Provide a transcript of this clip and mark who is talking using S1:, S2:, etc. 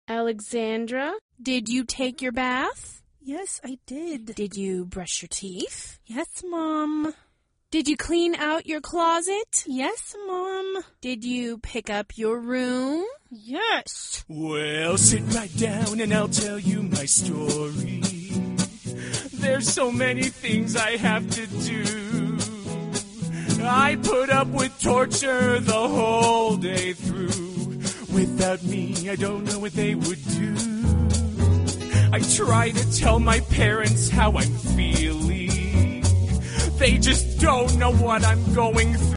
S1: Alexandra, did you take your bath?
S2: Yes, I did.
S1: Did you brush your teeth?
S2: Yes, Mom.
S1: Did you clean out your closet?
S2: Yes, Mom.
S1: Did you pick up your room?
S2: Yes.
S3: Well, sit right down and I'll tell you my story. There's so many things I have to do. I put up with torture the whole day through. Without me, I don't know what they would do. I try to tell my parents how I'm feeling. They just don't know what I'm going through.